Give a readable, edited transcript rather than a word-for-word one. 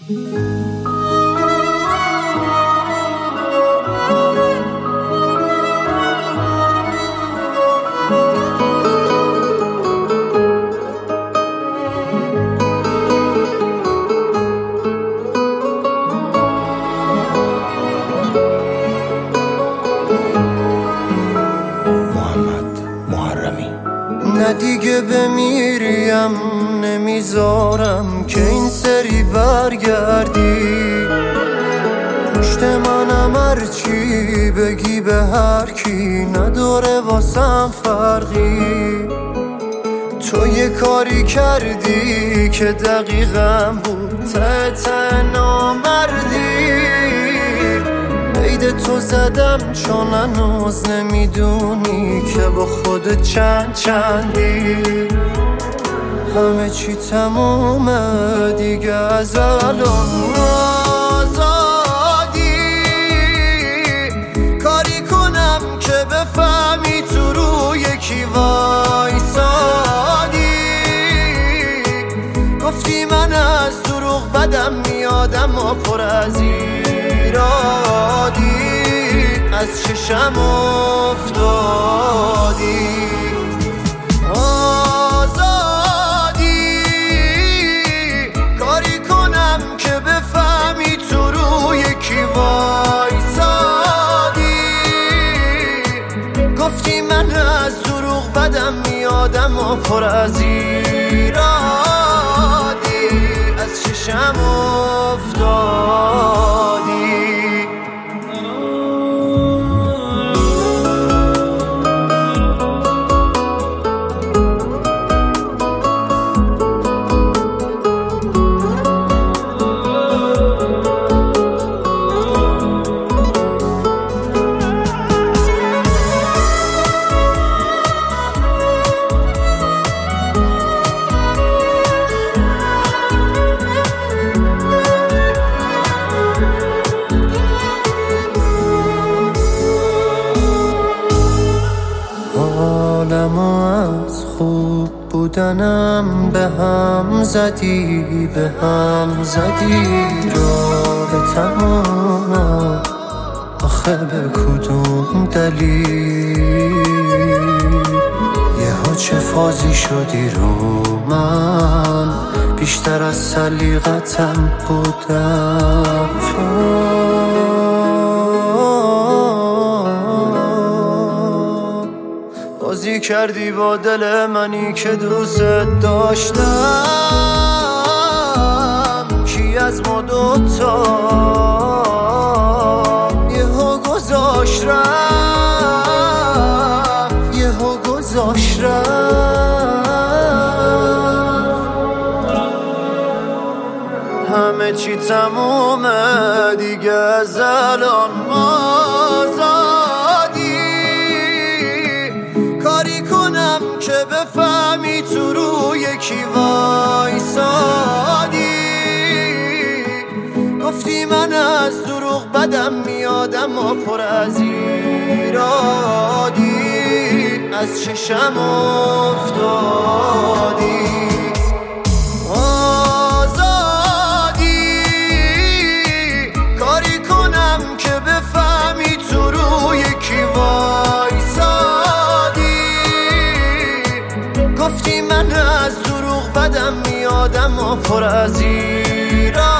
نه دیگه بمیریم نمیذارم که این سری برگردی پشت منم هرچی بگی به هر کی نداره واسم فرقی تو یه کاری کردی که دقیقم بود ته نامردی عید تو زدم چون هنوز نمیدونی که با خود چندی همه چی تمومه دیگه از الان آزادی کاری کنم که بفهمی تو روی کی وایسادی گفتی من از دروغ بدم میادم و پر از ایرادی از چشم افتادی آزادی کاری کنم که بفهمی تو روی کی وایسادی گفتی من از دروغ بدم میادم و پر از ایرادی از چشم افتادی حالمو از خوب بودنم به هم زدی رابطمون آخه به کدوم دلیل یهو چه فازی شدی رو من بیشتر از سلیقتم بودم بازی کردی با دل منی که دوست داشتم کی از ما دوتا یهو گذاشت رفت همه چی تمومه دیگه از الان آزادی کاری کنم که بفهمی تو روی کی وایسادی گفتی من از دروغ بدم میادم و پر از ایرادی از چشم افتادی آزادی کاری کنم که بفهمی تو روی کی وایسادی گفتی من از دروغ بدم میادم و پر از ایرادی